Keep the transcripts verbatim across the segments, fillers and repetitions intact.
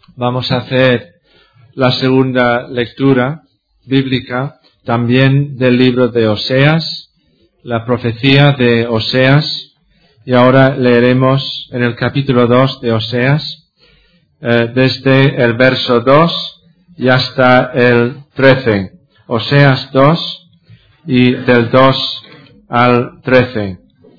Vamos a hacer la segunda lectura bíblica también del libro de Oseas, la profecía de Oseas, y ahora leeremos en el capítulo dos de Oseas, eh, desde el verso dos y hasta el trece. Oseas dos y del dos al trece.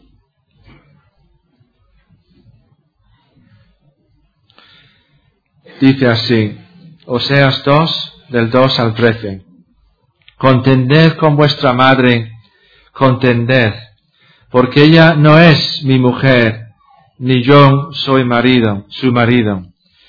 Dice así, Oseas dos, del dos al trece. Contended con vuestra madre, contended, porque ella no es mi mujer, ni yo soy marido, su marido.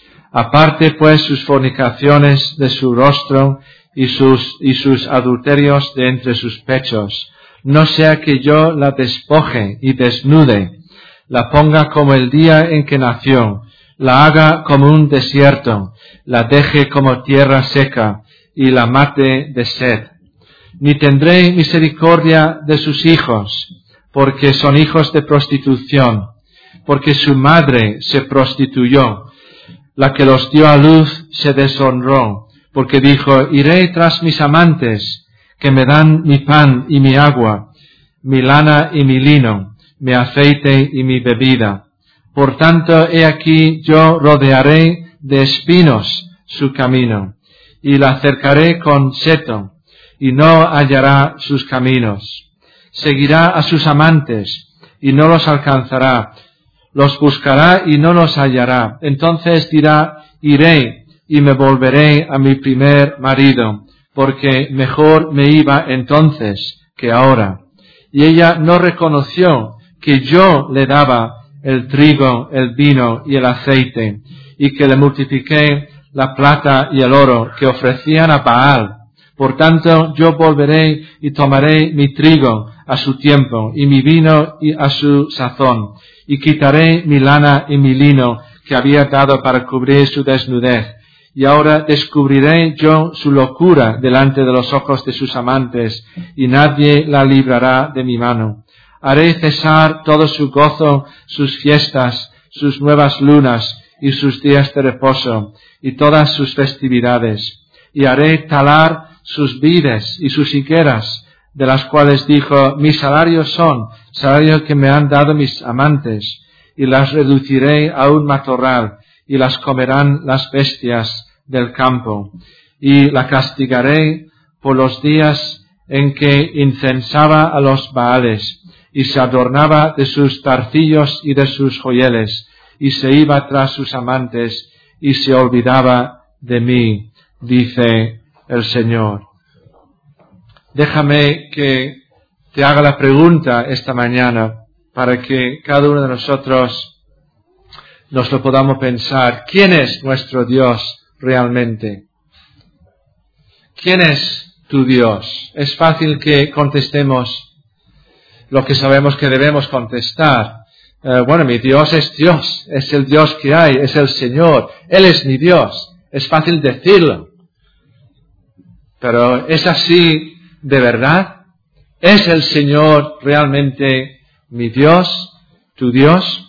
Aparte pues sus fornicaciones de su rostro y sus, y sus adulterios de entre sus pechos, no sea que yo la despoje y desnude, la ponga como el día en que nació, la haga como un desierto, la deje como tierra seca, y la mate de sed. Ni tendré misericordia de sus hijos, porque son hijos de prostitución, porque su madre se prostituyó, la que los dio a luz se deshonró, porque dijo, iré tras mis amantes, que me dan mi pan y mi agua, mi lana y mi lino, mi aceite y mi bebida. Por tanto, he aquí yo rodearé de espinos su camino, y la cercaré con seto, y no hallará sus caminos. Seguirá a sus amantes, y no los alcanzará. Los buscará y no los hallará. Entonces dirá, iré y me volveré a mi primer marido, porque mejor me iba entonces que ahora. Y ella no reconoció que yo le daba el trigo, el vino y el aceite, y que le multipliqué la plata y el oro que ofrecían a Baal. Por tanto, yo volveré y tomaré mi trigo a su tiempo, y mi vino a su sazón, y quitaré mi lana y mi lino que había dado para cubrir su desnudez. Y ahora descubriré yo su locura delante de los ojos de sus amantes, y nadie la librará de mi mano. Haré cesar todo su gozo, sus fiestas, sus nuevas lunas y sus días de reposo, y todas sus festividades. Y haré talar sus vides y sus higueras, de las cuales dijo, mis salarios son, salario que me han dado mis amantes, y las reduciré a un matorral, y las comerán las bestias del campo. Y la castigaré por los días en que incensaba a los Baales, y se adornaba de sus tarcillos y de sus joyeles, y se iba tras sus amantes, y se olvidaba de mí, dice el Señor. Déjame que te haga la pregunta esta mañana, para que cada uno de nosotros nos lo podamos pensar. ¿Quién es nuestro Dios realmente? ¿Quién es tu Dios? Es fácil que contestemos lo que sabemos que debemos contestar. Eh, bueno, mi Dios es Dios, es el Dios que hay, es el Señor, Él es mi Dios. Es fácil decirlo. Pero ¿es así de verdad? ¿Es el Señor realmente mi Dios, tu Dios?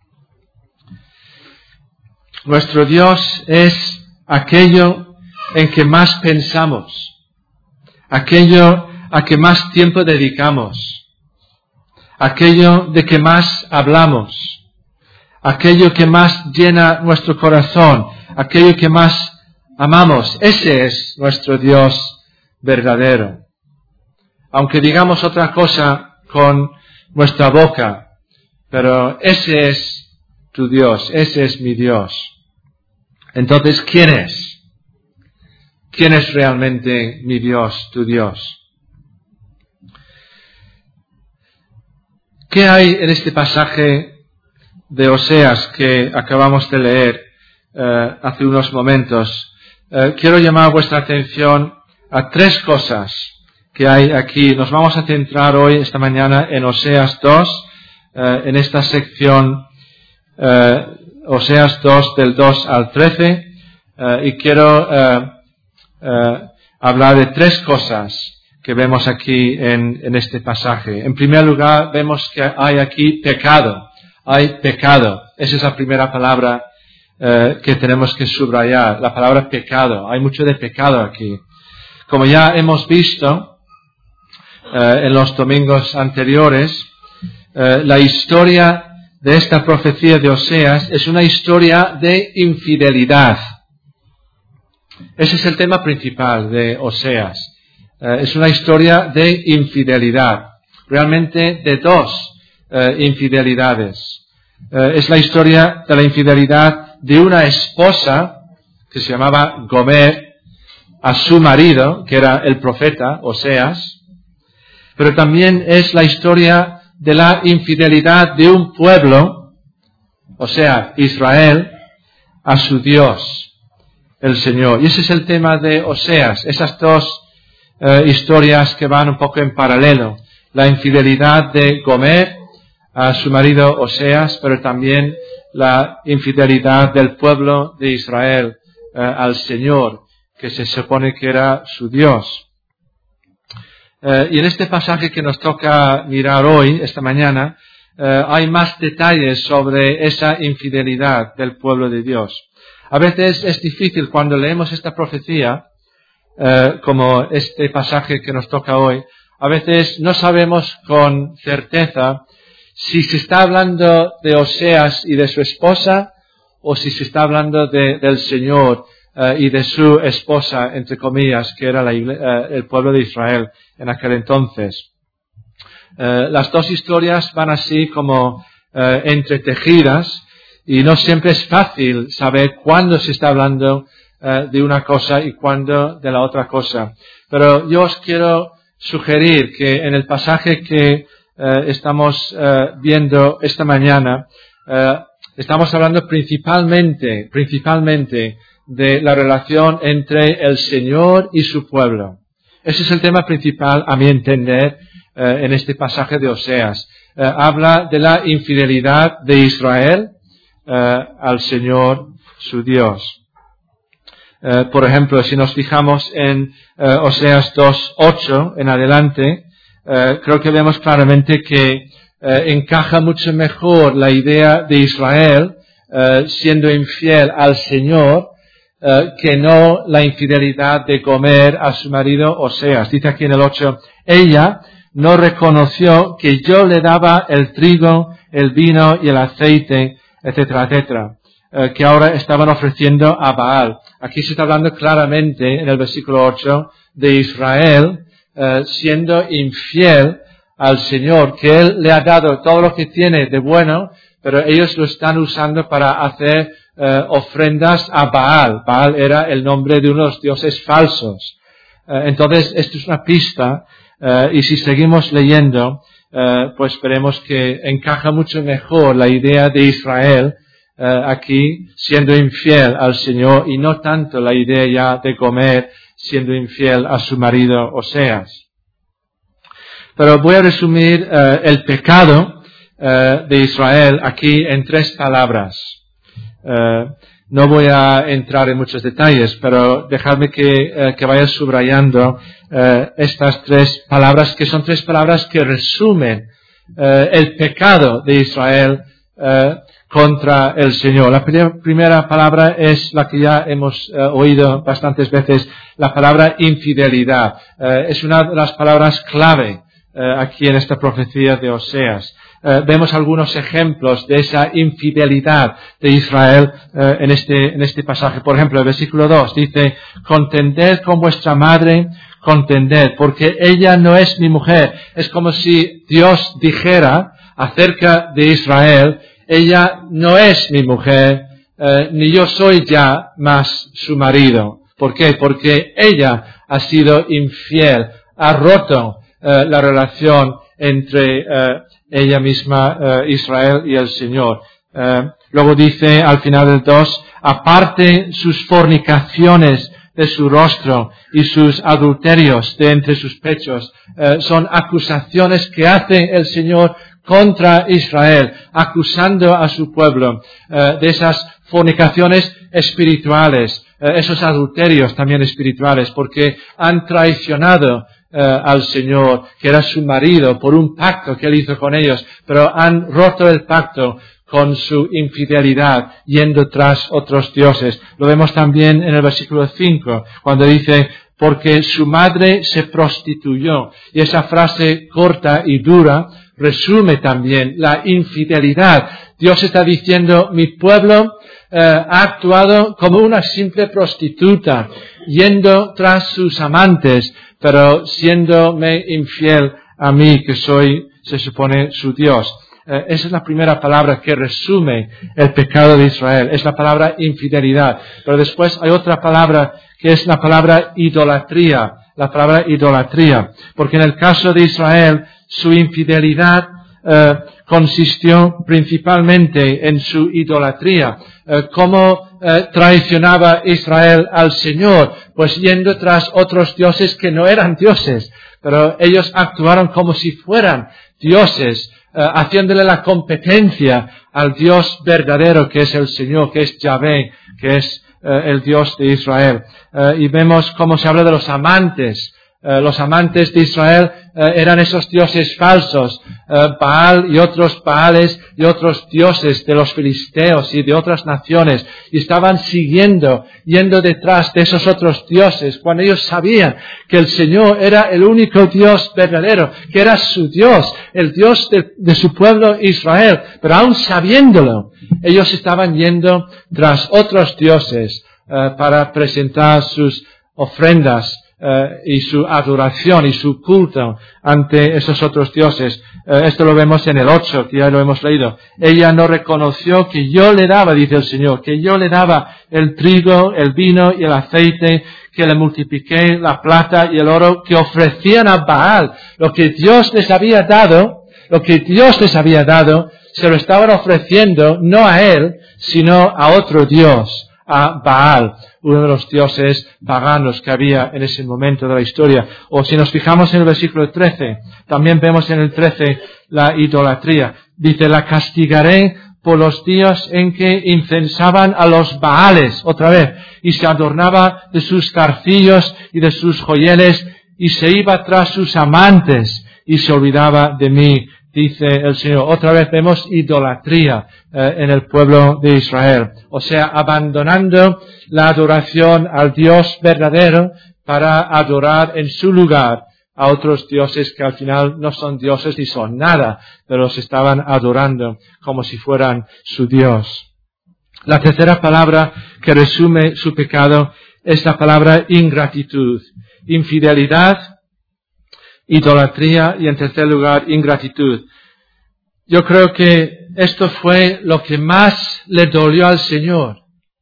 Nuestro Dios es aquello en que más pensamos, aquello a que más tiempo dedicamos, aquello de que más hablamos, aquello que más llena nuestro corazón, aquello que más amamos. Ese es nuestro Dios verdadero. Aunque digamos otra cosa con nuestra boca, pero ese es tu Dios, ese es mi Dios. Entonces, ¿quién es? ¿Quién es realmente mi Dios, tu Dios? ¿Qué hay en este pasaje de Oseas que acabamos de leer eh, hace unos momentos? Eh, quiero llamar vuestra atención a tres cosas que hay aquí. Nos vamos a centrar hoy, esta mañana, en Oseas dos, eh, en esta sección eh, Oseas dos, del dos al trece, eh, y quiero eh, eh, hablar de tres cosas que vemos aquí en, en este pasaje. En primer lugar, vemos que hay aquí pecado. Hay pecado. Esa es la primera palabra eh, que tenemos que subrayar, la palabra pecado. Hay mucho de pecado aquí. Como ya hemos visto eh, en los domingos anteriores, eh, la historia de esta profecía de Oseas es una historia de infidelidad. Ese es el tema principal de Oseas. Eh, es una historia de infidelidad, realmente de dos eh, infidelidades. Eh, es la historia de la infidelidad de una esposa que se llamaba Gomer a su marido, que era el profeta Oseas, pero también es la historia de la infidelidad de un pueblo, o sea, Israel, a su Dios, el Señor. Y ese es el tema de Oseas, esas dos eh, historias que van un poco en paralelo. La infidelidad de Gomer a su marido Oseas, pero también la infidelidad del pueblo de Israel eh, al Señor, que se supone que era su Dios. Eh, y en este pasaje que nos toca mirar hoy, esta mañana, eh, hay más detalles sobre esa infidelidad del pueblo de Dios. A veces es difícil cuando leemos esta profecía, eh, como este pasaje que nos toca hoy, a veces no sabemos con certeza si se está hablando de Oseas y de su esposa o si se está hablando de, del Señor uh, y de su esposa, entre comillas, que era la, uh, el pueblo de Israel en aquel entonces. Uh, las dos historias van así como uh, entretejidas y no siempre es fácil saber cuándo se está hablando uh, de una cosa y cuándo de la otra cosa. Pero yo os quiero sugerir que en el pasaje que Uh, estamos uh, viendo esta mañana, uh, estamos hablando principalmente, principalmente de la relación entre el Señor y su pueblo. Ese es el tema principal, a mi entender, uh, en este pasaje de Oseas. Uh, habla de la infidelidad de Israel uh, al Señor, su Dios. Uh, por ejemplo, si nos fijamos en uh, Oseas dos ocho en adelante, Uh, creo que vemos claramente que uh, encaja mucho mejor la idea de Israel uh, siendo infiel al Señor uh, que no la infidelidad de Gomer a su marido Oseas. Dice aquí en el ocho, ella no reconoció que yo le daba el trigo, el vino y el aceite, etcétera, etcétera, uh, que ahora estaban ofreciendo a Baal. Aquí se está hablando claramente en el versículo ocho de Israel Uh, siendo infiel al Señor, que Él le ha dado todo lo que tiene de bueno, pero ellos lo están usando para hacer uh, ofrendas a Baal. Baal era el nombre de unos dioses falsos. Uh, entonces, esto es una pista, uh, y si seguimos leyendo, uh, pues veremos que encaja mucho mejor la idea de Israel uh, aquí siendo infiel al Señor y no tanto la idea ya de Gomer siendo infiel a su marido Oseas. Pero voy a resumir uh, el pecado uh, de Israel aquí en tres palabras. Uh, no voy a entrar en muchos detalles, pero dejadme que, uh, que vaya subrayando uh, estas tres palabras, que son tres palabras que resumen uh, el pecado de Israel uh, contra el Señor. La prim- primera palabra es la que ya hemos uh, oído bastantes veces, la palabra infidelidad. Uh, es una de las palabras clave uh, aquí en esta profecía de Oseas. Uh, vemos algunos ejemplos de esa infidelidad de Israel uh, en este en este pasaje. Por ejemplo, el versículo dos dice, contended con vuestra madre, contended, porque ella no es mi mujer. Es como si Dios dijera acerca de Israel, ella no es mi mujer, eh, ni yo soy ya más su marido. ¿Por qué? Porque ella ha sido infiel, ha roto eh, la relación entre eh, ella misma, eh, Israel, y el Señor. Eh, luego dice al final del dos, aparte sus fornicaciones de su rostro y sus adulterios de entre sus pechos, eh, son acusaciones que hace el Señor contra Israel, acusando a su pueblo eh, de esas fornicaciones espirituales, eh, esos adulterios también espirituales, porque han traicionado eh, al Señor, que era su marido, por un pacto que Él hizo con ellos, pero han roto el pacto con su infidelidad, yendo tras otros dioses. Lo vemos también en el versículo cinco, cuando dice, porque su madre se prostituyó. Y esa frase corta y dura resume también la infidelidad. Dios está diciendo, mi pueblo eh, ha actuado como una simple prostituta, yendo tras sus amantes, pero siéndome infiel a mí, que soy, se supone, su Dios. Eh, esa es la primera palabra que resume el pecado de Israel. Es la palabra infidelidad. Pero después hay otra palabra que es la palabra idolatría. La palabra idolatría. Porque en el caso de Israel, su infidelidad eh, consistió principalmente en su idolatría. Eh, ¿Cómo eh, traicionaba Israel al Señor? Pues yendo tras otros dioses que no eran dioses. Pero ellos actuaron como si fueran dioses, eh, haciéndole la competencia al Dios verdadero que es el Señor, que es Yahvé, que es eh, el Dios de Israel. Eh, y vemos cómo se habla de los amantes. Eh, los amantes de Israel eh, eran esos dioses falsos, eh, Baal y otros Baales y otros dioses de los filisteos y de otras naciones, y estaban siguiendo, yendo detrás de esos otros dioses, cuando ellos sabían que el Señor era el único Dios verdadero, que era su Dios, el Dios de, de su pueblo Israel, pero aún sabiéndolo, ellos estaban yendo tras otros dioses eh, para presentar sus ofrendas Uh, y su adoración y su culto ante esos otros dioses. Uh, esto lo vemos en el ocho, que ya lo hemos leído. Ella no reconoció que yo le daba, dice el Señor, que yo le daba el trigo, el vino y el aceite, que le multipliqué la plata y el oro que ofrecían a Baal. Lo que Dios les había dado, lo que Dios les había dado, se lo estaban ofreciendo no a él, sino a otro Dios, a Baal, uno de los dioses paganos que había en ese momento de la historia. O si nos fijamos en el versículo trece, también vemos en el trece la idolatría. Dice, la castigaré por los días en que incensaban a los Baales, otra vez, y se adornaba de sus zarcillos y de sus joyeles, y se iba tras sus amantes, y se olvidaba de mí, dice el Señor. Otra vez vemos idolatría eh, en el pueblo de Israel. O sea, abandonando la adoración al Dios verdadero para adorar en su lugar a otros dioses que al final no son dioses ni son nada, pero los estaban adorando como si fueran su Dios. La tercera palabra que resume su pecado es la palabra ingratitud. Infidelidad, idolatría y, en tercer lugar, ingratitud. Yo creo que esto fue lo que más le dolió al Señor.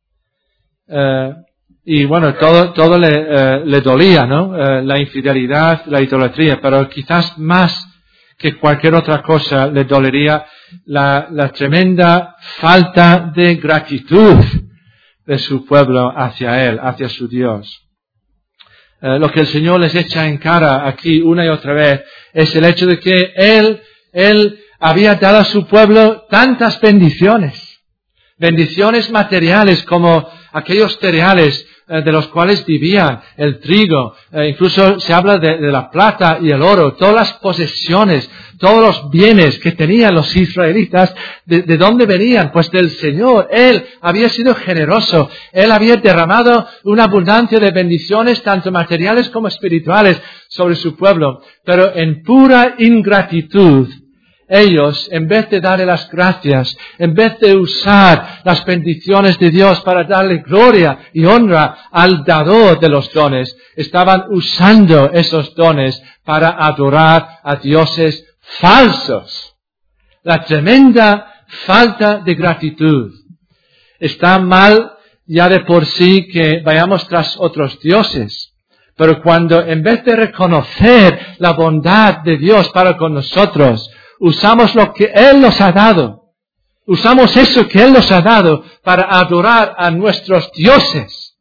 Eh, y bueno, todo, todo le, eh, le dolía, ¿no? Eh, la infidelidad, la idolatría, pero quizás más que cualquier otra cosa le dolería la, la tremenda falta de gratitud de su pueblo hacia Él, hacia su Dios. Uh, lo que el Señor les echa en cara aquí una y otra vez es el hecho de que Él, Él había dado a su pueblo tantas bendiciones. Bendiciones materiales como aquellos cereales eh, de los cuales vivían, el trigo, eh, incluso se habla de, de la plata y el oro, todas las posesiones, todos los bienes que tenían los israelitas. ¿De, de dónde venían? Pues del Señor. Él había sido generoso. Él había derramado una abundancia de bendiciones, tanto materiales como espirituales, sobre su pueblo. Pero en pura ingratitud, ellos, en vez de darle las gracias, en vez de usar las bendiciones de Dios para darle gloria y honra al dador de los dones, estaban usando esos dones para adorar a dioses falsos. La tremenda falta de gratitud. Está mal ya de por sí que vayamos tras otros dioses, pero cuando en vez de reconocer la bondad de Dios para con nosotros, usamos lo que Él nos ha dado. Usamos eso que Él nos ha dado para adorar a nuestros dioses.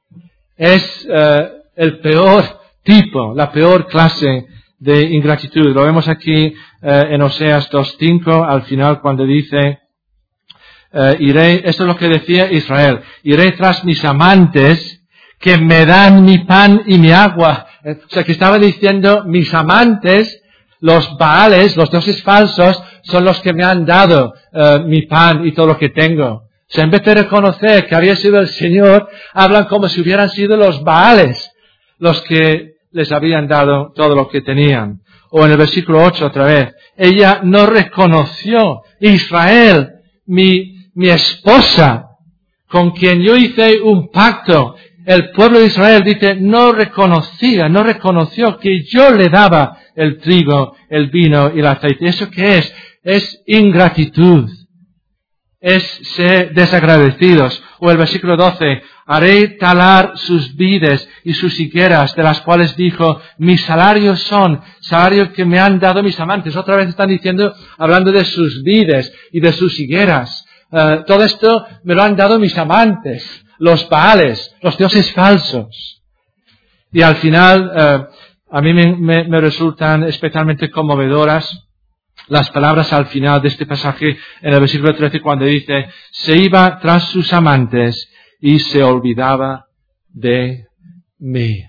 Es uh, el peor tipo, la peor clase de ingratitud. Lo vemos aquí uh, en Oseas dos cinco, al final cuando dice, uh, iré, esto es lo que decía Israel, iré tras mis amantes que me dan mi pan y mi agua. O sea, que estaba diciendo, mis amantes, los Baales, los dioses falsos, son los que me han dado uh, mi pan y todo lo que tengo. O sea, en vez de reconocer que había sido el Señor, hablan como si hubieran sido los Baales los que les habían dado todo lo que tenían. O en el versículo ocho otra vez, ella no reconoció, Israel, mi, mi esposa, con quien yo hice un pacto. El pueblo de Israel, dice, no reconocía, no reconoció que yo le daba el trigo, el vino y el aceite. ¿Eso qué es? Es ingratitud. Es ser desagradecidos. O el versículo doce, haré talar sus vides y sus higueras, de las cuales dijo, mis salarios son salarios que me han dado mis amantes. Otra vez están diciendo, hablando de sus vides y de sus higueras. Uh, todo esto me lo han dado mis amantes, los Baales, los dioses falsos. Y al final, uh, a mí me, me, me resultan especialmente conmovedoras las palabras al final de este pasaje en el versículo trece cuando dice, se iba tras sus amantes y se olvidaba de mí.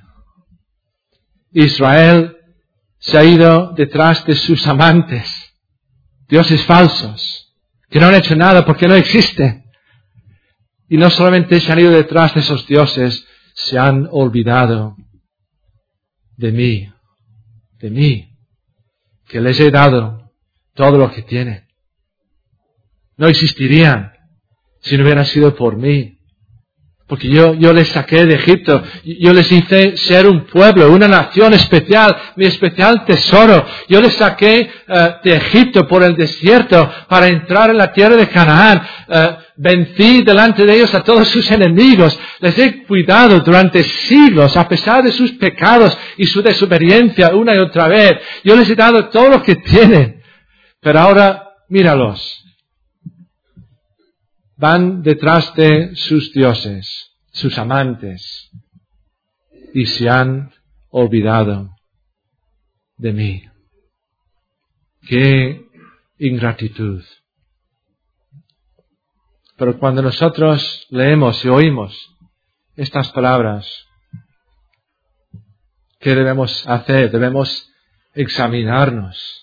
Israel se ha ido detrás de sus amantes, dioses falsos, que no han hecho nada porque no existen. Y no solamente se han ido detrás de esos dioses, se han olvidado de mí, de mí, que les he dado todo lo que tienen. No existirían si no hubiera sido por mí. Porque yo, yo les saqué de Egipto. Yo les hice ser un pueblo, una nación especial, mi especial tesoro. Yo les saqué uh, de Egipto por el desierto para entrar en la tierra de Canaán. Uh, vencí delante de ellos a todos sus enemigos. Les he cuidado durante siglos a pesar de sus pecados y su desobediencia una y otra vez. Yo les he dado todo lo que tienen. Pero ahora, míralos. Van detrás de sus dioses, sus amantes, y se han olvidado de mí. ¡Qué ingratitud! Pero cuando nosotros leemos y oímos estas palabras, ¿qué debemos hacer? Debemos examinarnos.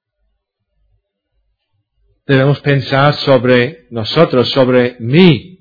Debemos pensar sobre nosotros, sobre mí.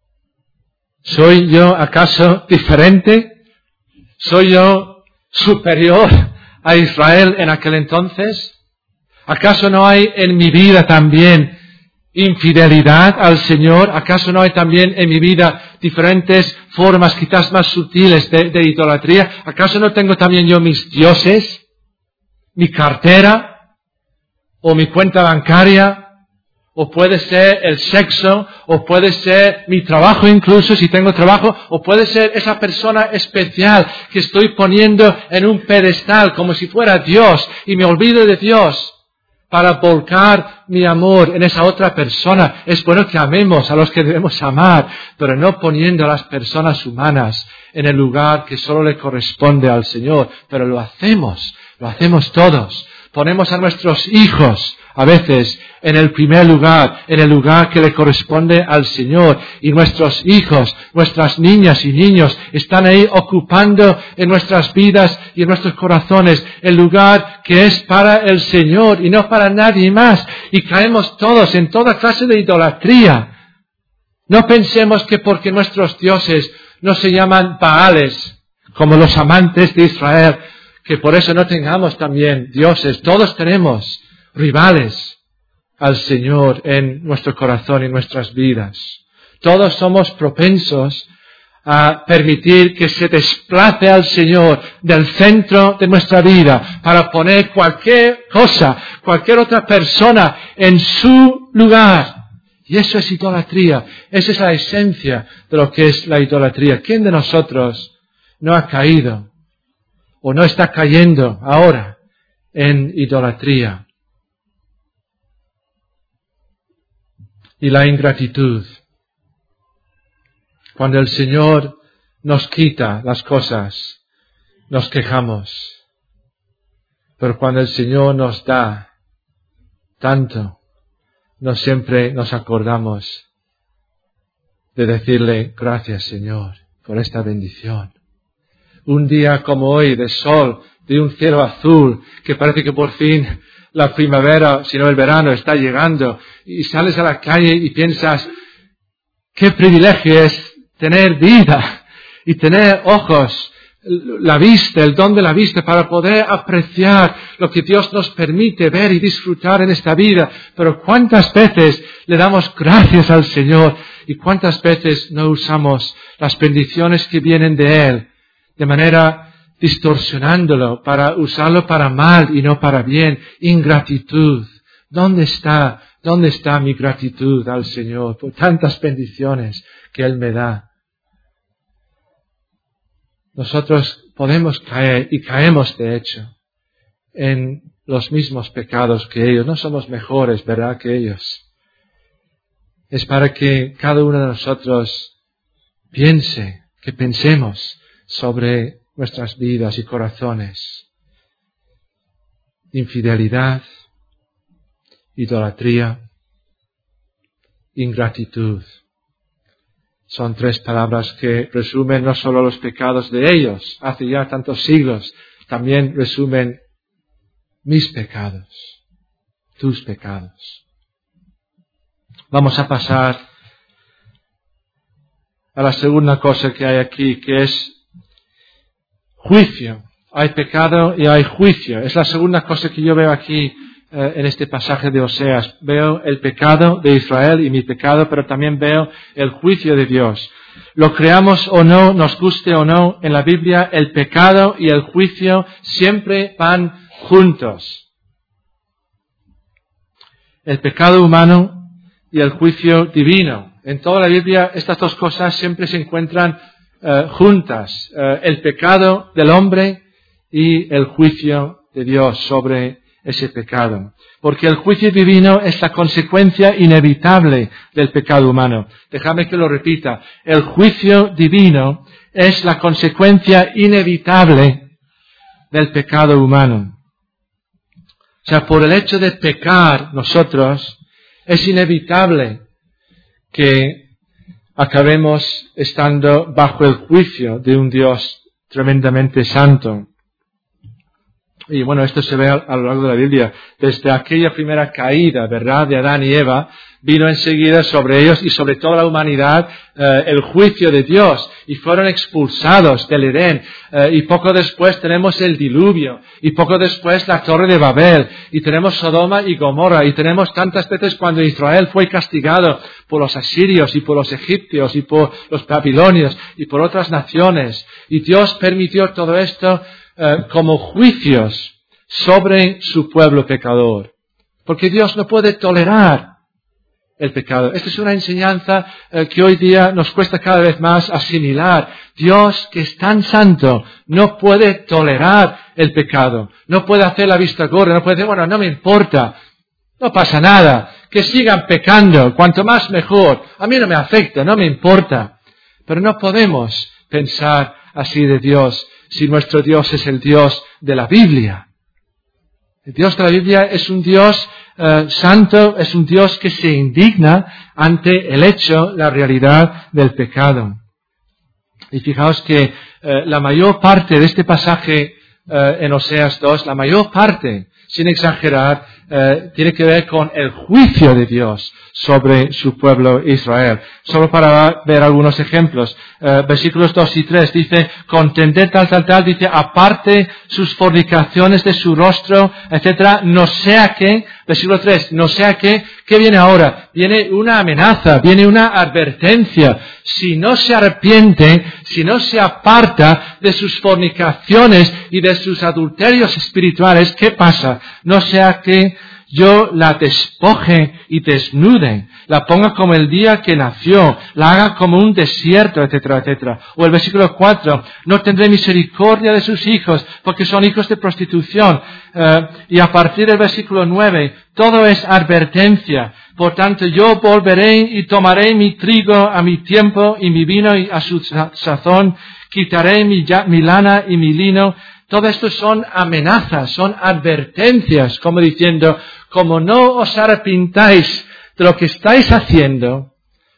¿Soy yo acaso diferente? ¿Soy yo superior a Israel en aquel entonces? ¿Acaso no hay en mi vida también infidelidad al Señor? ¿Acaso no hay también en mi vida diferentes formas quizás más sutiles de, de idolatría? ¿Acaso no tengo también yo mis dioses? ¿Mi cartera? ¿O mi cuenta bancaria? O puede ser el sexo, o puede ser mi trabajo incluso, si tengo trabajo, o puede ser esa persona especial que estoy poniendo en un pedestal como si fuera Dios y me olvido de Dios para volcar mi amor en esa otra persona. Es bueno que amemos a los que debemos amar, pero no poniendo a las personas humanas en el lugar que solo le corresponde al Señor. Pero lo hacemos, lo hacemos todos. Ponemos a nuestros hijos a veces en el primer lugar, en el lugar que le corresponde al Señor. Y nuestros hijos, nuestras niñas y niños están ahí ocupando en nuestras vidas y en nuestros corazones el lugar que es para el Señor y no para nadie más. Y caemos todos en toda clase de idolatría. No pensemos que porque nuestros dioses no se llaman Baales, como los amantes de Israel, que por eso no tengamos también dioses. Todos tenemos rivales al Señor en nuestro corazón y en nuestras vidas. Todos somos propensos a permitir que se desplace al Señor del centro de nuestra vida para poner cualquier cosa, cualquier otra persona en su lugar. Y eso es idolatría. Esa es la esencia de lo que es la idolatría. ¿Quién de nosotros no ha caído o no está cayendo ahora en idolatría? Y la ingratitud. Cuando el Señor nos quita las cosas, nos quejamos. Pero cuando el Señor nos da tanto, no siempre nos acordamos de decirle gracias, Señor, por esta bendición. Un día como hoy, de sol, de un cielo azul, que parece que por fin la primavera, si no el verano, está llegando, y sales a la calle y piensas, qué privilegio es tener vida y tener ojos, la vista, el don de la vista para poder apreciar lo que Dios nos permite ver y disfrutar en esta vida. Pero cuántas veces le damos gracias al Señor y cuántas veces no usamos las bendiciones que vienen de Él de manera distorsionándolo para usarlo para mal y no para bien. Ingratitud. ¿Dónde está? ¿Dónde está mi gratitud al Señor por tantas bendiciones que Él me da? Nosotros podemos caer, y caemos de hecho, en los mismos pecados que ellos. No somos mejores, ¿verdad?, que ellos. Es para que cada uno de nosotros piense, que pensemos sobre nuestras vidas y corazones. Infidelidad, idolatría, ingratitud. Son tres palabras que resumen no solo los pecados de ellos, hace ya tantos siglos, también resumen mis pecados, tus pecados. Vamos a pasar a la segunda cosa que hay aquí, que es juicio. Hay pecado y hay juicio. Es la segunda cosa que yo veo aquí eh, en este pasaje de Oseas. Veo el pecado de Israel y mi pecado, pero también veo el juicio de Dios. Lo creamos o no, nos guste o no, en la Biblia el pecado y el juicio siempre van juntos. El pecado humano y el juicio divino. En toda la Biblia estas dos cosas siempre se encuentran uh, juntas. Uh, el pecado del hombre y el juicio de Dios sobre ese pecado. Porque el juicio divino es la consecuencia inevitable del pecado humano. Déjame que lo repita. El juicio divino es la consecuencia inevitable del pecado humano. O sea, por el hecho de pecar nosotros, es inevitable que acabemos estando bajo el juicio de un Dios tremendamente santo. Y bueno, esto se ve a lo largo de la Biblia. Desde aquella primera caída, ¿verdad?, de Adán y Eva, vino enseguida sobre ellos y sobre toda la humanidad eh, el juicio de Dios. Y fueron expulsados del Edén. Eh, y poco después tenemos el diluvio. Y poco después la Torre de Babel. Y tenemos Sodoma y Gomorra. Y tenemos tantas veces cuando Israel fue castigado por los asirios y por los egipcios y por los babilonios y por otras naciones. Y Dios permitió todo esto Uh, como juicios sobre su pueblo pecador. Porque Dios no puede tolerar el pecado. Esta es una enseñanza uh, que hoy día nos cuesta cada vez más asimilar. Dios, que es tan santo, no puede tolerar el pecado. No puede hacer la vista gorda. No puede decir, bueno, no me importa. No pasa nada. Que sigan pecando. Cuanto más mejor. A mí no me afecta. No me importa. Pero no podemos pensar así de Dios. Si nuestro Dios es el Dios de la Biblia. El Dios de la Biblia es un Dios uh, santo, es un Dios que se indigna ante el hecho, la realidad del pecado. Y fijaos que uh, la mayor parte de este pasaje uh, en Oseas dos, la mayor parte, sin exagerar, uh, tiene que ver con el juicio de Dios sobre su pueblo Israel. Solo para ver algunos ejemplos. Uh, versículos dos y tres dice, contended tal, tal, tal, dice, aparte sus fornicaciones de su rostro, etcétera, no sea que, versículo tres, no sea que, ¿qué viene ahora? Viene una amenaza, viene una advertencia. Si no se arrepiente, si no se aparta de sus fornicaciones y de sus adulterios espirituales, ¿qué pasa? No sea que yo la despoje y desnude, la ponga como el día que nació, la haga como un desierto, etcétera, etcétera. O el versículo cuatro, no tendré misericordia de sus hijos, porque son hijos de prostitución. Uh, y a partir del versículo nueve, todo es advertencia. Por tanto, yo volveré y tomaré mi trigo a mi tiempo y mi vino a su sazón, quitaré mi, mi lana y mi lino. Todo esto son amenazas, son advertencias, como diciendo, como no os arrepintáis de lo que estáis haciendo,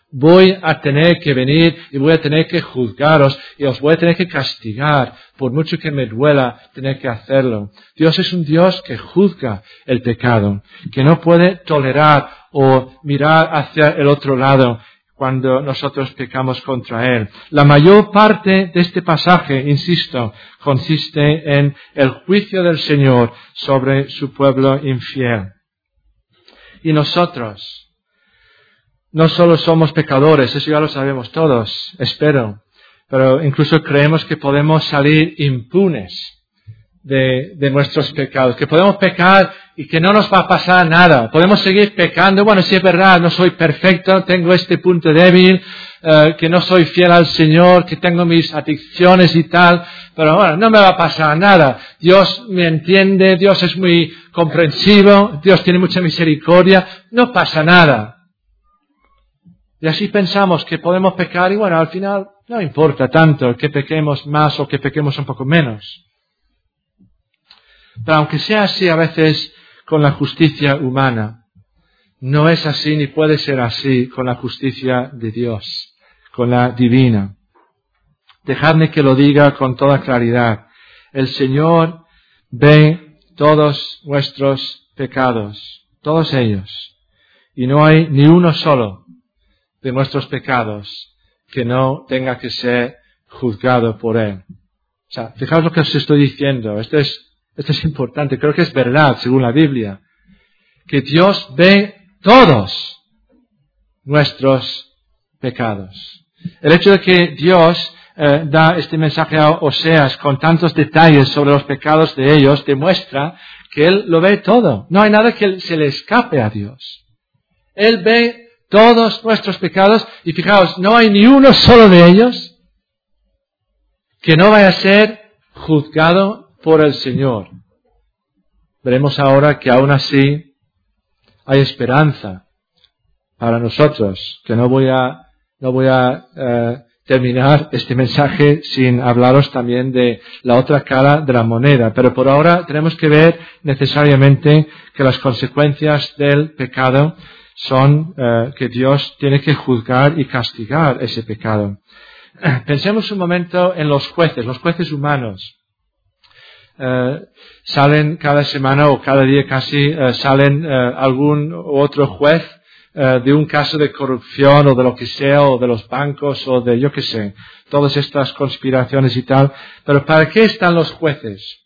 voy a tener que venir y voy a tener que juzgaros y os voy a tener que castigar, por mucho que me duela tener que hacerlo. Dios es un Dios que juzga el pecado, que no puede tolerar o mirar hacia el otro lado cuando nosotros pecamos contra Él. La mayor parte de este pasaje, insisto, consiste en el juicio del Señor sobre su pueblo infiel. Y nosotros no solo somos pecadores, eso ya lo sabemos todos, espero, pero incluso creemos que podemos salir impunes de, de nuestros pecados, que podemos pecar y que no nos va a pasar nada. Podemos seguir pecando. Bueno, sí es verdad, no soy perfecto, tengo este punto débil, uh, que no soy fiel al Señor, que tengo mis adicciones y tal, pero bueno, no me va a pasar nada. Dios me entiende, Dios es muy comprensivo, Dios tiene mucha misericordia, no pasa nada. Y así pensamos que podemos pecar y bueno, al final no importa tanto que pequemos más o que pequemos un poco menos. Pero aunque sea así a veces con la justicia humana, no es así ni puede ser así con la justicia de Dios, con la divina. Dejadme que lo diga con toda claridad. El Señor ve todos nuestros pecados, todos ellos, y no hay ni uno solo de nuestros pecados que no tenga que ser juzgado por Él. O sea, fijaos lo que os estoy diciendo. Esto es, esto es importante. Creo que es verdad, según la Biblia. Que Dios ve todos nuestros pecados. El hecho de que Dios eh, da este mensaje a Oseas con tantos detalles sobre los pecados de ellos demuestra que Él lo ve todo. No hay nada que se le escape a Dios. Él ve todos nuestros pecados, y fijaos, no hay ni uno solo de ellos que no vaya a ser juzgado por el Señor. Veremos ahora que aún así hay esperanza para nosotros, que no voy a, no voy a eh, terminar este mensaje sin hablaros también de la otra cara de la moneda, pero por ahora tenemos que ver necesariamente que las consecuencias del pecado son eh, que Dios tiene que juzgar y castigar ese pecado. Pensemos un momento en los jueces, los jueces humanos. Eh, salen cada semana o cada día casi, eh, salen eh, algún otro juez eh, de un caso de corrupción o de lo que sea, o de los bancos o de yo qué sé, todas estas conspiraciones y tal. Pero ¿para qué están los jueces?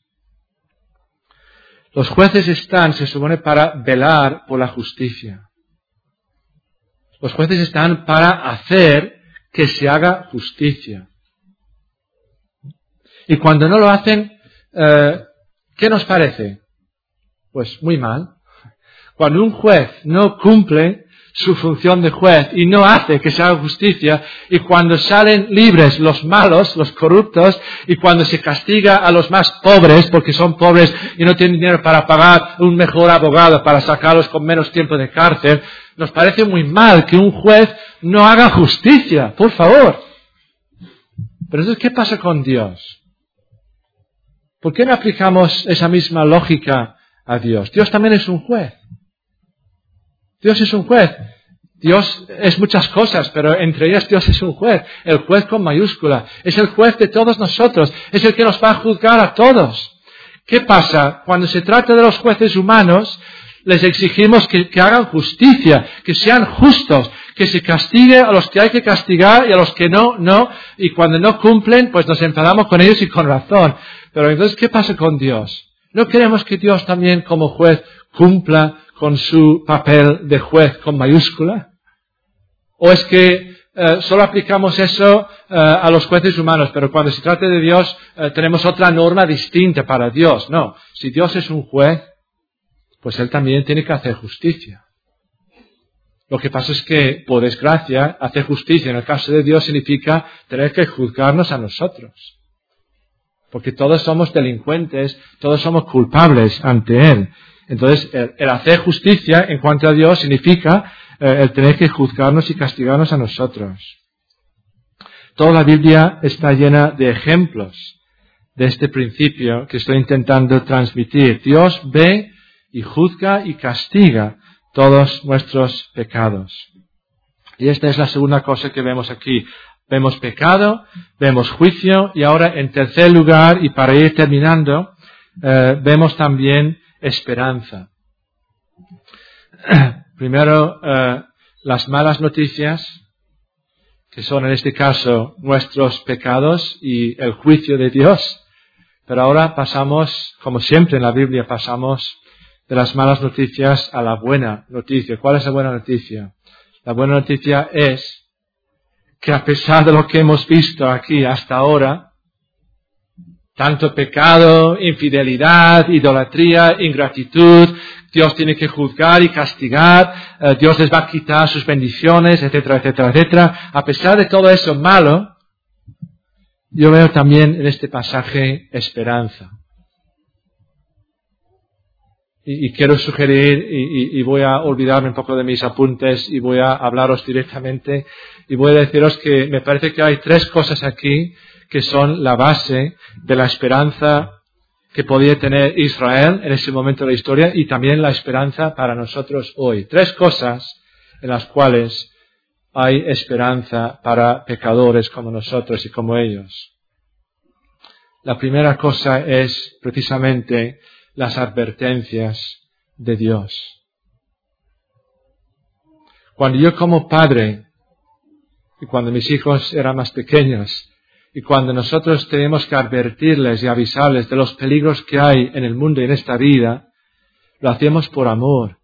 Los jueces están, se supone, para velar por la justicia. Los jueces están para hacer que se haga justicia. Y cuando no lo hacen, eh, ¿qué nos parece? Pues muy mal. Cuando un juez no cumple su función de juez y no hace que se haga justicia, y cuando salen libres los malos, los corruptos, y cuando se castiga a los más pobres porque son pobres y no tienen dinero para pagar un mejor abogado para sacarlos con menos tiempo de cárcel, nos parece muy mal que un juez no haga justicia, por favor. Pero entonces, ¿qué pasa con Dios? ¿Por qué no aplicamos esa misma lógica a Dios? Dios también es un juez. Dios es un juez. Dios es muchas cosas, pero entre ellas Dios es un juez. El juez con mayúscula. Es el juez de todos nosotros. Es el que nos va a juzgar a todos. ¿Qué pasa? Cuando se trata de los jueces humanos, les exigimos que, que hagan justicia, que sean justos, que se castigue a los que hay que castigar y a los que no, no. Y cuando no cumplen, pues nos enfadamos con ellos y con razón. Pero entonces, ¿qué pasa con Dios? ¿No queremos que Dios también como juez cumpla con su papel de juez con mayúscula? ¿O es que eh, solo aplicamos eso eh, a los jueces humanos, pero cuando se trata de Dios eh, tenemos otra norma distinta para Dios? No, si Dios es un juez, pues Él también tiene que hacer justicia. Lo que pasa es que, por desgracia, hacer justicia en el caso de Dios significa tener que juzgarnos a nosotros. Porque todos somos delincuentes, todos somos culpables ante Él. Entonces, el, el hacer justicia en cuanto a Dios significa eh, el tener que juzgarnos y castigarnos a nosotros. Toda la Biblia está llena de ejemplos de este principio que estoy intentando transmitir. Dios ve y juzga y castiga todos nuestros pecados. Y esta es la segunda cosa que vemos aquí. Vemos pecado, vemos juicio y ahora en tercer lugar, y para ir terminando, eh, vemos también esperanza. Primero, eh, las malas noticias, que son en este caso nuestros pecados y el juicio de Dios. Pero ahora pasamos, como siempre en la Biblia, pasamos de las malas noticias a la buena noticia. ¿Cuál es la buena noticia? La buena noticia es que a pesar de lo que hemos visto aquí hasta ahora, tanto pecado, infidelidad, idolatría, ingratitud, Dios tiene que juzgar y castigar, eh, Dios les va a quitar sus bendiciones, etcétera, etcétera, etcétera. A pesar de todo eso malo, yo veo también en este pasaje esperanza. Y, y quiero sugerir, y, y, y voy a olvidarme un poco de mis apuntes y voy a hablaros directamente, y voy a deciros que me parece que hay tres cosas aquí que son la base de la esperanza que podía tener Israel en ese momento de la historia y también la esperanza para nosotros hoy. Tres cosas en las cuales hay esperanza para pecadores como nosotros y como ellos. La primera cosa es precisamente las advertencias de Dios. Cuando yo como padre y cuando mis hijos eran más pequeños y cuando nosotros tenemos que advertirles y avisarles de los peligros que hay en el mundo y en esta vida, lo hacemos por amor.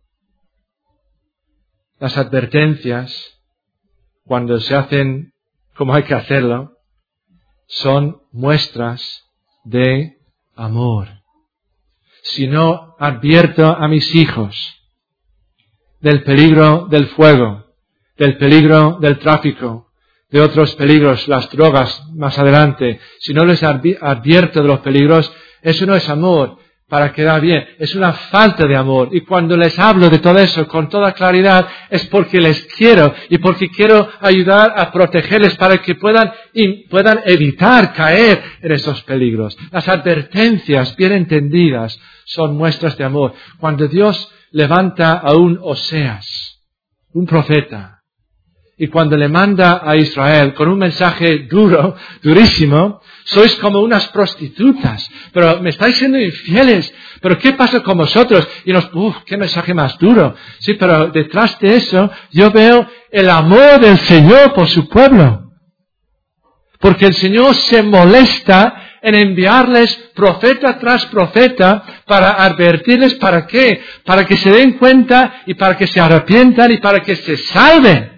Las advertencias, cuando se hacen como hay que hacerlo, son muestras de amor. Si no advierto a mis hijos del peligro del fuego, del peligro del tráfico, de otros peligros, las drogas más adelante, si no les advierto de los peligros, eso no es amor para quedar bien, es una falta de amor. Y cuando les hablo de todo eso con toda claridad, es porque les quiero y porque quiero ayudar a protegerles para que puedan, puedan evitar caer en esos peligros. Las advertencias bien entendidas son muestras de amor. Cuando Dios levanta a un Oseas, un profeta, y cuando le manda a Israel con un mensaje duro, durísimo, sois como unas prostitutas, pero me estáis siendo infieles, pero ¿qué pasa con vosotros? Y nos, uff, qué mensaje más duro. Sí, pero detrás de eso yo veo el amor del Señor por su pueblo. Porque el Señor se molesta en enviarles profeta tras profeta para advertirles para qué, para que se den cuenta y para que se arrepientan y para que se salven.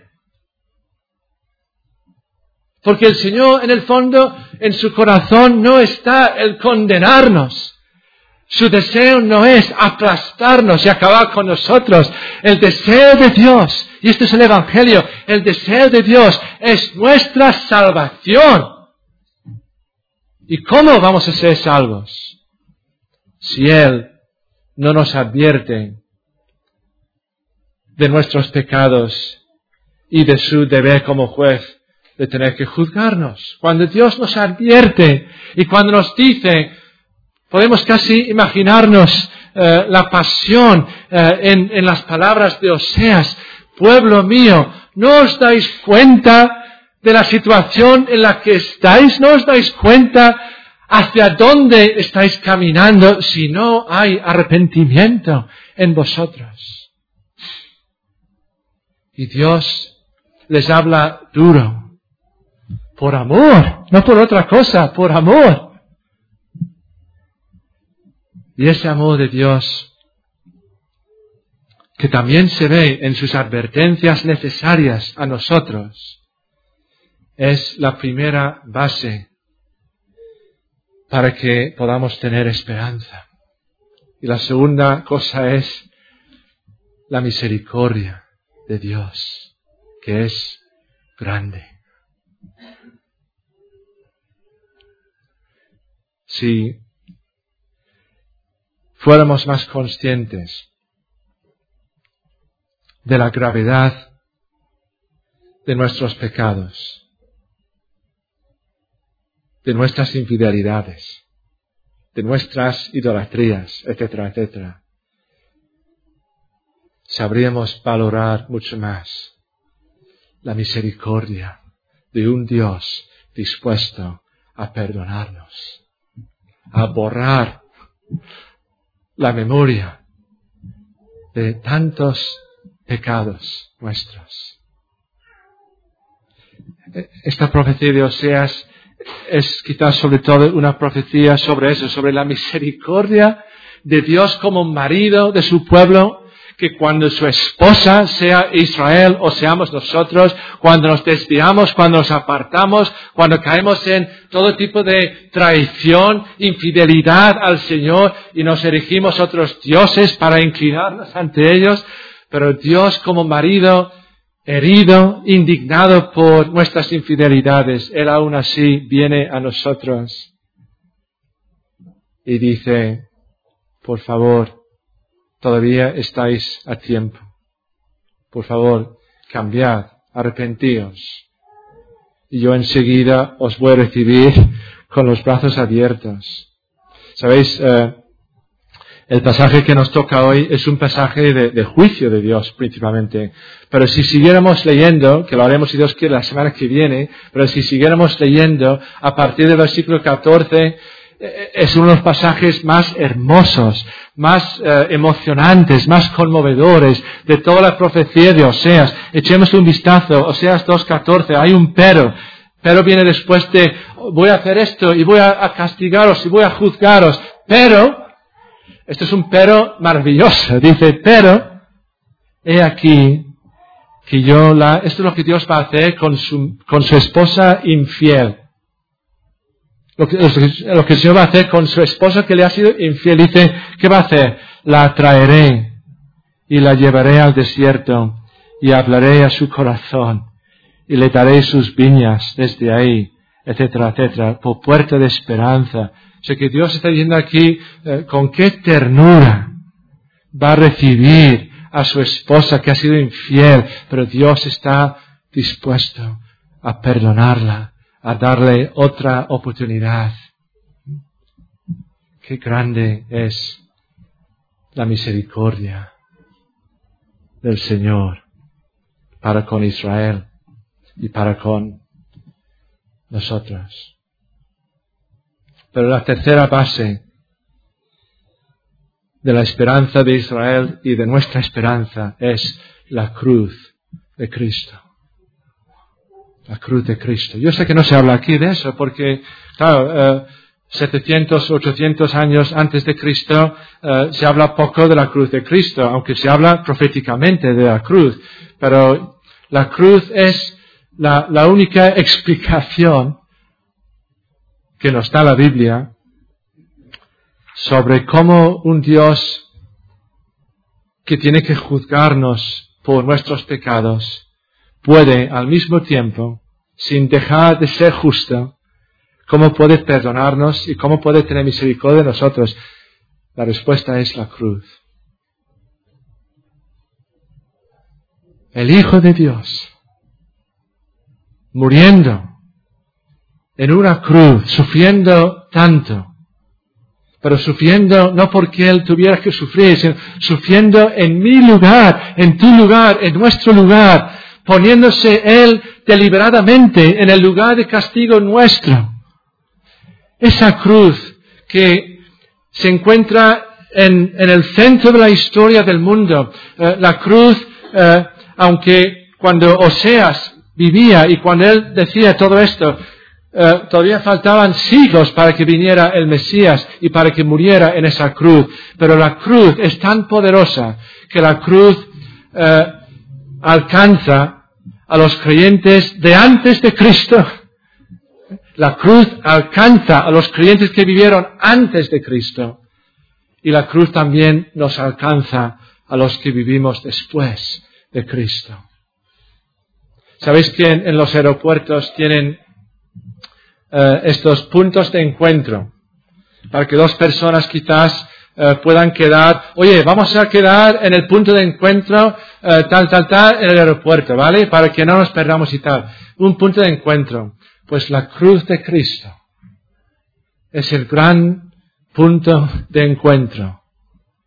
Porque el Señor, en el fondo, en su corazón no está el condenarnos. Su deseo no es aplastarnos y acabar con nosotros. El deseo de Dios, y este es el Evangelio, el deseo de Dios es nuestra salvación. ¿Y cómo vamos a ser salvos? Si Él no nos advierte de nuestros pecados y de su deber como juez de tener que juzgarnos. Cuando Dios nos advierte y cuando nos dice, podemos casi imaginarnos eh, la pasión eh, en, en las palabras de Oseas, pueblo mío, ¿no os dais cuenta de la situación en la que estáis? ¿No os dais cuenta hacia dónde estáis caminando si no hay arrepentimiento en vosotros? Y Dios les habla duro. Por amor, no por otra cosa, por amor. Y ese amor de Dios, que también se ve en sus advertencias necesarias a nosotros, es la primera base para que podamos tener esperanza. Y la segunda cosa es la misericordia de Dios, que es grande. Si fuéramos más conscientes de la gravedad de nuestros pecados, de nuestras infidelidades, de nuestras idolatrías, etcétera, etcétera, sabríamos valorar mucho más la misericordia de un Dios dispuesto a perdonarnos, a borrar la memoria de tantos pecados nuestros. Esta profecía de Oseas es quizás sobre todo una profecía sobre eso, sobre la misericordia de Dios como marido de su pueblo, que cuando su esposa sea Israel o seamos nosotros, cuando nos desviamos, cuando nos apartamos, cuando caemos en todo tipo de traición, infidelidad al Señor y nos erigimos otros dioses para inclinarnos ante ellos, pero Dios como marido herido, indignado por nuestras infidelidades, Él aún así viene a nosotros y dice, por favor, todavía estáis a tiempo. Por favor, cambiad, arrepentíos. Y yo enseguida os voy a recibir con los brazos abiertos. ¿Sabéis? Uh, el pasaje que nos toca hoy es un pasaje de, de juicio de Dios principalmente. Pero si siguiéramos leyendo, que lo haremos si Dios quiere la semana que viene, pero si siguiéramos leyendo a partir del versículo catorce, es uno de los pasajes más hermosos, más eh, emocionantes, más conmovedores de toda la profecía de Oseas. Echemos un vistazo, Oseas dos catorce, hay un pero. Pero viene después de, voy a hacer esto y voy a, a castigaros y voy a juzgaros. Pero, esto es un pero maravilloso, dice, pero, he aquí que yo la, esto es lo que Dios va a hacer con su, con su esposa infiel. Lo que, lo que el Señor va a hacer con su esposa que le ha sido infiel, dice, ¿qué va a hacer? La traeré y la llevaré al desierto y hablaré a su corazón y le daré sus viñas desde ahí, etcétera, etcétera, por puerta de esperanza. O sea que Dios está diciendo aquí eh, con qué ternura va a recibir a su esposa que ha sido infiel, pero Dios está dispuesto a perdonarla, a darle otra oportunidad. Qué grande es la misericordia del Señor para con Israel y para con nosotros. Pero la tercera base de la esperanza de Israel y de nuestra esperanza es la cruz de Cristo. La cruz de Cristo. Yo sé que no se habla aquí de eso porque, claro, eh, setecientos, ochocientos años antes de Cristo eh, se habla poco de la cruz de Cristo, aunque se habla proféticamente de la cruz. Pero la cruz es la, la única explicación que nos da la Biblia sobre cómo un Dios que tiene que juzgarnos por nuestros pecados puede al mismo tiempo, sin dejar de ser justo, cómo puede perdonarnos y cómo puede tener misericordia de nosotros. La respuesta es la cruz. El Hijo de Dios, muriendo en una cruz, sufriendo tanto, pero sufriendo no porque Él tuviera que sufrir, sino sufriendo en mi lugar, en tu lugar, en nuestro lugar, poniéndose Él deliberadamente en el lugar de castigo nuestro. Esa cruz que se encuentra en, en el centro de la historia del mundo, eh, la cruz, eh, aunque cuando Oseas vivía y cuando él decía todo esto, eh, todavía faltaban siglos para que viniera el Mesías y para que muriera en esa cruz. Pero la cruz es tan poderosa que la cruz eh, alcanza a los creyentes de antes de Cristo. La cruz alcanza a los creyentes que vivieron antes de Cristo. Y la cruz también nos alcanza a los que vivimos después de Cristo. ¿Sabéis que en, en los aeropuertos tienen eh, estos puntos de encuentro? Para que dos personas quizás eh, puedan quedar, oye, vamos a quedar en el punto de encuentro eh, tal, tal, tal, en el aeropuerto, ¿vale? Para que no nos perdamos y tal. Un punto de encuentro. Pues la cruz de Cristo es el gran punto de encuentro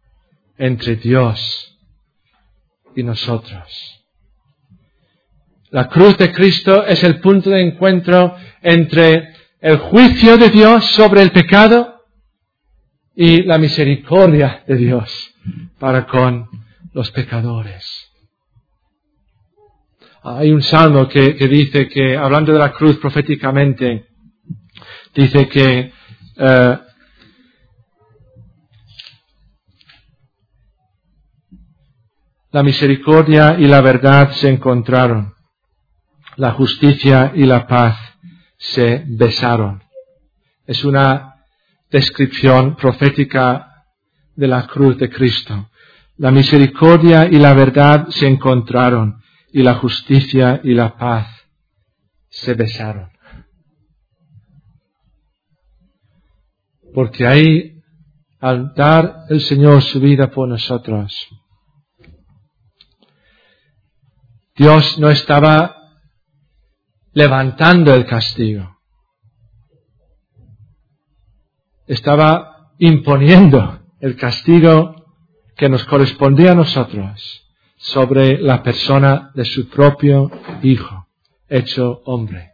entre Dios y nosotros. La cruz de Cristo es el punto de encuentro entre el juicio de Dios sobre el pecado y la misericordia de Dios para con los pecadores. Hay un salmo que, que dice que, hablando de la cruz proféticamente, dice que uh, la misericordia y la verdad se encontraron, la justicia y la paz se besaron. Es una descripción profética de la cruz de Cristo. La misericordia y la verdad se encontraron y la justicia y la paz se besaron. Porque ahí, al dar el Señor su vida por nosotros, Dios no estaba levantando el castigo. Estaba imponiendo el castigo que nos correspondía a nosotros sobre la persona de su propio Hijo, hecho hombre.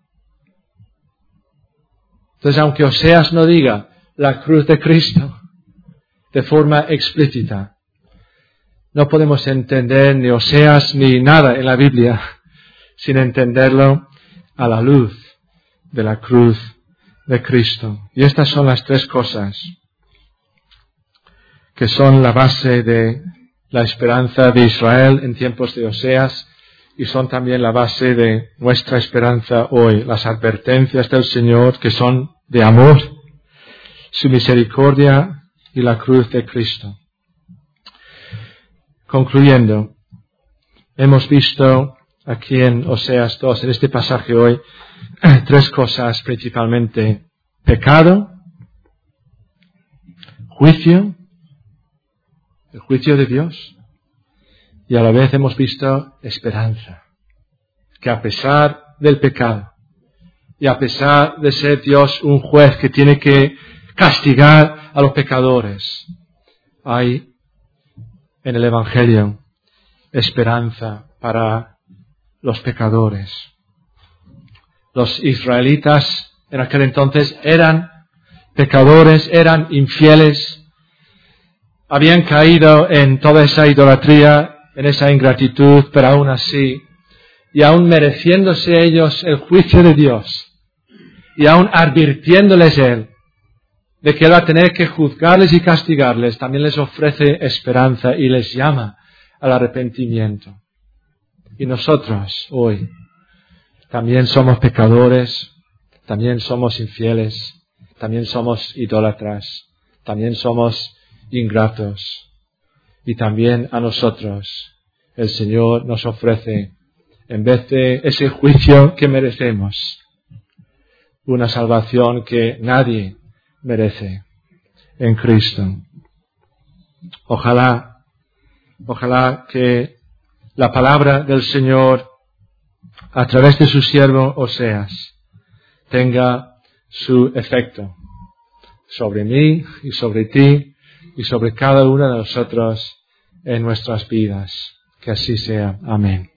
Entonces, aunque Oseas no diga la cruz de Cristo de forma explícita, no podemos entender ni Oseas ni nada en la Biblia sin entenderlo a la luz de la cruz de Cristo. Y estas son las tres cosas que son la base de la esperanza de Israel en tiempos de Oseas y son también la base de nuestra esperanza hoy. Las advertencias del Señor que son de amor, su misericordia y la cruz de Cristo. Concluyendo, hemos visto aquí en Oseas dos, en este pasaje hoy, tres cosas principalmente: pecado, juicio, el juicio de Dios, y a la vez hemos visto esperanza, que a pesar del pecado y a pesar de ser Dios un juez que tiene que castigar a los pecadores, hay en el Evangelio esperanza para los pecadores. Los israelitas en aquel entonces eran pecadores, eran infieles, habían caído en toda esa idolatría, en esa ingratitud, pero aún así, y aún mereciéndose ellos el juicio de Dios, y aún advirtiéndoles Él de que Él va a tener que juzgarles y castigarles, también les ofrece esperanza y les llama al arrepentimiento. Y nosotros hoy también somos pecadores, también somos infieles, también somos idólatras, también somos ingratos. Y también a nosotros el Señor nos ofrece, en vez de ese juicio que merecemos, una salvación que nadie merece en Cristo. Ojalá, ojalá que la palabra del Señor a través de su siervo Oseas tenga su efecto sobre mí y sobre ti y sobre cada uno de nosotros en nuestras vidas. Que así sea. Amén.